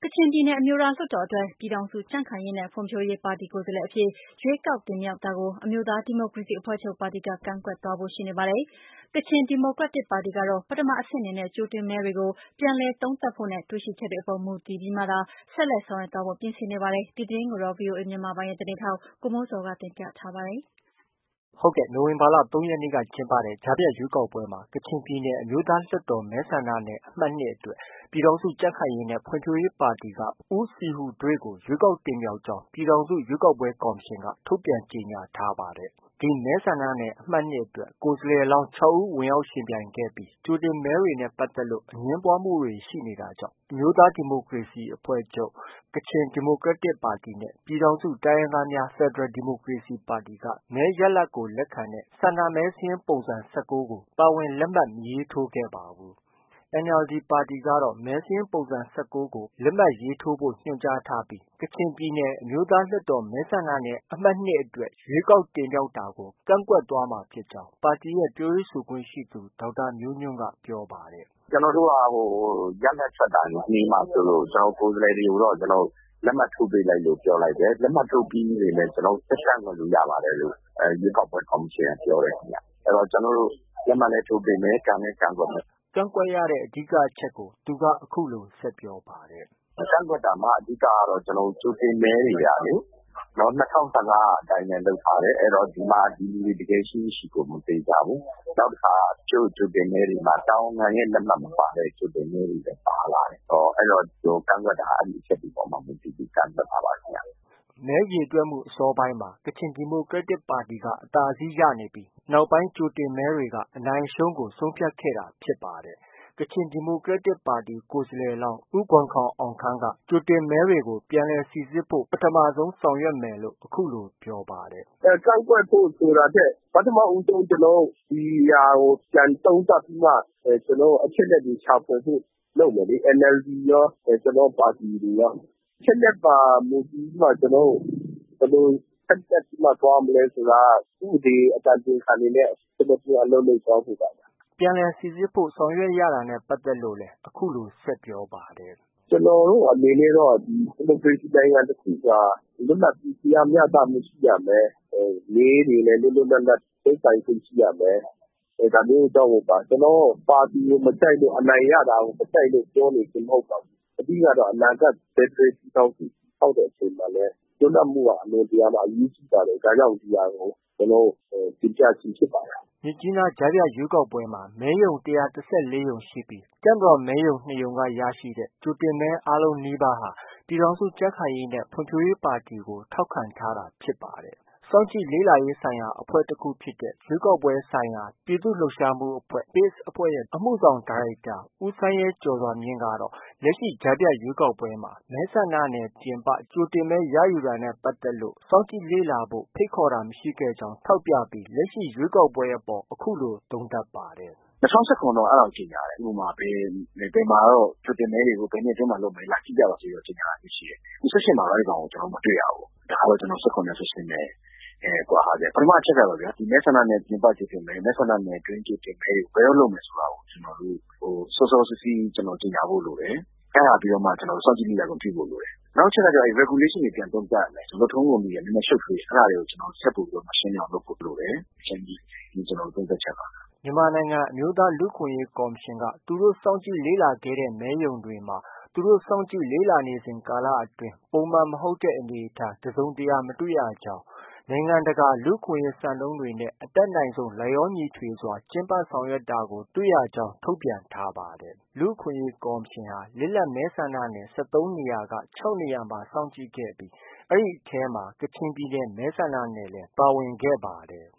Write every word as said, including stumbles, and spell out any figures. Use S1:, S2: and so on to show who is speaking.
S1: ကချင်ပြည်နယ်အမျိုးသားလွှတ်တော်အတွက်ပြည်ထောင်စုကြံ့ခိုင်ရေးနဲ့ဖွံ့ဖြိုးရေးပါတီကိုယ်စားလှယ်အဖြစ်ရွေးကောက်တင်မြှောက်တာကိုအမျိုးသားဒီမိုကရေစီအဖွဲ့ချုပ်ပါတီကကန့်ကွက်သွားဖို့ရှိနေပါတယ်။ကချင်ဒီမိုကရက်တစ်ပါတီကတော့ပထမအဆင့်အနေနဲ့ကြိုတင်မဲတွေကိုပြန်လည်သုံးသပ်ဖို့နဲ့တွေ့ရှိချက်တွေအပေါ်မူတည်ပြီးမှသာဆက်လက်ဆောင်ရွက်သွားဖို့ပြင်ဆင်နေပါတယ်။ဒီသတင်းကိုတော့ဗွီအိုအေမြန်မာပိုင်းရဲ့သတင်းထောက်ကိုမိုးဇော်ကတင်ပြထားပါတယ်။
S2: ဟုတ်ကဲ့နိုဝင်ဘာလ၃ရက်နေ့ကကျင်းပတဲ့ကြားဖြတ်ရွေးကောက်ပွဲမှာကချင်ပြည်နယ်အမျိုးသားလွှတ်တော်မဲဆန္ဒနယ်အမှတ်၂အတွက်ပြည်ထောင်စုကြံ့ခိုင်ရေးနဲ့ဖွံ့ဖြိုးရေးပါတီကဦးစီဟူဒွေးကိုရွေးကောက်တင်မြှောက်ကြောင်းပြည်ထောင်စုရွေးကောက်ပွဲကော်မရှင်ကထုတ်ပြန်ကြေညာထားပါတယ်။ဒီမဲဆန္ဒနယ်အမှတ်၂အတွက်ကိုယ်စားလှယ်လောင်း၆ဦးဝင်ရောက်ယှဉ်ပြိုင်ခဲ့ပြီးကြိုတင်မဲတွေနဲ့ပတ်သက်လို့အငြင်းပွားမှုတွေရှိနေတာကြောင့်အမျိုးသားဒီမိုကရေစီအဖွဲ့ချုပ်၊ကချင်ဒီမိုကရက်တစ်ပါတီနဲ့ပြည်ထောင်စုတိုင်းရင်းသားများဖက်ဒရယ်ဒီမိုကရေစီပါတီကမဲရလဒ်ကိုလက်ခံတဲ့ဆန္ဒမဲစာရင်းပုံစံ၁၉ကိုပါဝင်လက်မှတ်မရေးထိုးခဲ့ပါဘူး။ NLD ပါတီကတော့မဲစာရင်းပုံစံ၁၉ကိုလက်မှတ်ရေးထိုးဖို့ညွှန်ကြားထားပြီးကချင်ပြည်နယ်အမျိုးသားလွှတ်တော်မဲဆန္ဒနယ်အမှတ်၂အတွက်ရွေးကောက်တင်မြှောက်တာကိုကန့်ကွက်သွားမှာဖြစ်ကြောင်းပါတီရဲ့ပြောရေးဆိုခွင့်ရှိသူဒေါက်တာမျိုးညွှန့်ကပြောပါတယ်
S3: ။ “ကျနော်တို့ကဟိုရလဒ်ထွက်တာနေ့မှဆိုလို့ကျနော်တို့ကိုယ်စားလှယ်တွေကိုတော့ကျနော်တို့လက်မှတ်ထိုးပေးလိုက်လို့ပြောလိုက်တယ်။လက်မှတ်ထိုးပြီးရင်လည်းကျနော်တို့ဆက်ကန့်ကွက်လို့ရပါတယ်လို့ရွေးကောက်ပွဲကော်မရှင်ကပြောတယ်ခင်ဗျ။အဲတော့ကျနော်တို့လက်မှတ်လည်းထိုးပေးမယ်၊ကန့်လည်းကန့်ကွက်မယ်
S2: ။ကန့်ကွက်ရတဲ့အဓိကအချက်ကိုသူကအခုလိုဆက်ပြောပါတယ်
S3: ။ကန့်ကွက်တာမှာအဓိကကတော့ကျနော်တို့ကြိုတင်မဲတွေကလေနော်၂၀၁၅အတိုင်းပဲလုပ်ထားတယ်။အဲတော့ဒီမှာဒီလူတွေတကယ်ရှိမရှိကိုမသေချာဘူး။နောက်တစ်ခါကြိုကြိုတင်မဲတွေမှာတာဝန်ခံရဲ့လက်မှတ်မပါတဲ့ကြိုတင်မဲတွေလည်းပါလာတယ်။ဟောအဲတော့ကန့်ကွက်တာအဲဒီအချက်ဒီပေါ်မှာမူတည်ပြီးကန့်ကွက်တာပါခင်ဗျ။
S2: မဲရေတွက်မှုအစောပိုင်းမှာကချင်ဒီမိုကရက်တစ်ပါတီကအသာစီးရနေပြီးနောက်ပိုင်းကြိုတင်မဲတွေကအနိုင်အရှုံးကိုဆုံးဖြတ်ခဲ့တာဖြစ်ပါတယ်။ကချင်ဒီမိုကရက်တစ်ပါတီကိုယ်စားလှယ်လောင်းဦးဂွမ်ခေါင်အောင်ခမ်းကကြိုတင်မဲတွေကိုပြန်လည်စိစစ်ဖို့ပထမဆုံးဆောင်ရွက်မယ်လို့အခုလိုပြောပါတယ်
S3: ။ကန့်ကွက်ဖို့ဆိုတာထက်ပထမဦးဆုံးကျနော်တို့ဒီဟာကိုပြန်သုံးသပ်ပြီးမှကျနော်တို့အချက်အလက်တွေရှာဖွေဖို့လုပ်မယ်လေ။ NLD ရောကျနော်တို့ပါတီတွေရောအချက်အလက်ပါမူတည်ပြီးမှကျနော်တို့ဘယ်လိုဆက်တက်ပြီးမှသွားမလဲဆိုတာဥပဒေအကြံဉာဏ်ခံတွေနဲ့ကျနော်တို့အလုပ်လုပ်သွားဖို့ပါဗျ
S2: ။ပြန်လည်စိစစ်ဖို့ဆောင်ရွက်ရတာနဲ့ပတ်သက်လို့လည်းအခုလိုဆက်ပြောပါတယ်
S3: ။ကျနော်တို့အနေနဲ့တော့ဒီမိုကရေစီနိုင်ငံတစ်ခုကလွတ်လပ်ပြီးတရားမျှတမှုရှိရမယ်။မဲတွေလည်းလွတ်လွတ်လပ်လပ်သိမ်းပိုင်ခွင့်ရှိရမယ်။ဒါမျိုးကြောင့်ပါကျနော်တို့ပါတီကိုမကြိုက်လို့အနိုင်ရတာကိုမကြိုက်လို့ပြောနေခြင်းမဟုတ်ပါဘူး။အဓိကတော့အနာဂတ်ဖက်ဒရယ်ပြည်ထောင်စုတည်ဆောက်တဲ့အချိန်မှာလည်းလွတ်လပ်မှုကအလွန်တရာမှအရေးကြီးပါတယ်။ဒါကြောင့်ဒီဟာကိုကျနော်တို့တင်ပြခြင်းဖြစ်ပါတယ်။
S2: မြစ်ကြီးနားကြားဖြတ်ရွေးကောက်ပွဲမှာမဲရုံ၁၁၄ရုံရှိပြီးတပ်မတော်မဲရုံ၂ရုံကရရှိတဲ့ကြိုတင်မဲအားလုံးနီးပါးဟာပြည်ထောင်စုကြံ့ခိုင်ရေးနဲ့ဖွံ့ဖြိုးရေးပါတီကိုထောက်ခံထားတာဖြစ်ပါတယ်။စောင့်ကြည့်လေ့လာရေးဆိုင်ရာအဖွဲ့တစ်ခုဖြစ်တဲ့ရွေးကောက်ပွဲဆိုင်ရာပြည်သူ့လှုပ်ရှားမှုအဖွဲ့ PACE အဖွဲ့ရဲ့အမှုဆောင်ဒါရိုက်တာဦးစိုင်းရဲကျော်စွာမြင့်ကတော့လက်ရှိကြားဖြတ်ရွေးကောက်ပွဲမှာမဲဆန္ဒနယ်ပြင်ပကြိုတင်မဲရယူတာနဲ့ပတ်သက်လို့စောင့်ကြည့်လေ့လာဖို့ဖိတ်ခေါ်တာမရှိခဲ့ကြောင်းထောက်ပြပြီးလက်ရှိရွေးကောက်ပွဲအပေါ်အခုလိုသုံးသပ်ပါတယ်
S3: ။၂၀၁၇တော့အဲလောက်ကြေညာတယ်။ဥပမာဘယ်ဘယ်မှာတော့ကြိုတင်မဲတွေကိုဘယ်နှစ်အတွင်းမှာလုပ်မယ်လာကြည့်ကြပါစေတော့ကြေညာတာမျိုးရှိတယ်။အခု၁၈မှာတော့အဲဒီကောင်ကိုကျနော်တို့မတွေ့ရဘူး။ဒါကတော့ကျနော်၁၇နဲ့၁၈နဲ့အဲကွာဟာချက်ပထမအချက်ကတော့ဗျာဒီမဲဆန္ဒနယ်ပြင်ပကြိုတင်မဲမဲဆန္ဒနယ်တွင်းကြိုတင်မဲတွေကိုဘယ်တော့လုပ်မယ်ဆိုတာကိုကျနော်တို့ဟိုစောစောစီးစီးကျနော်ကြေညာဖို့လိုတယ်။အဲဒါပြီးတော့မှကျနော်တို့စောင့်ကြည့်လေ့လာခွင့်ပြုဖို့လိုတယ်။နောက်တစ်ချက်ကကျတော့ regulation တွေပြန်သုံးသပ်ရမယ်။လုပ်ထုံးလုပ်နည်းတွေနည်းနည်းရှုပ်ထွေးအဲဒါတွေကိုကျနော်တို့ဆက်ပို့ပြီးတော့ရှင်းပြအောင်လုပ်ဖို့လိုတယ်။အချင်းကြီးဒီကျနော်တို့သုံးသပ်ချက်ပါ
S2: ။မြန်မာနိုင်ငံအမျိုးသားလူ့အခွင့်အရေးကော်မရှင်ကသူတို့စောင့်ကြည့်လေ့လာခဲ့တဲ့မဲရုံတွေမှာသူတို့စောင့်ကြည့်လေ့လာနေစဉ်ကာလအတွင်းပုံမှန်မဟုတ်တဲ့အနေအထားတစ်စုံတစ်ရာမတွေ့ရကြောင်းနိုင်ငံတကာလူ့အခွင့်အရေးစံနှုန်းတွေနဲ့အတတ်နိုင်ဆုံးလိုက်လျောညီထွေစွာကျင့်ပဆောင်ရွက်တာကိုတွေ့ရကြောင်းထုတ်ပြန်ထားပါတယ်။လူ့အခွင့်အရေးကော်မရှင်ဟာလစ်လပ်မဲဆန္ဒနယ်၁၃နေရာက၆နေရာမှာစောင့်ကြည့်ခဲ့ပြီးအဲဒီအထဲမှာကချင်ပြည်နယ်မဲဆန္ဒနယ်လည်းပါဝင်ခဲ့ပါတယ်။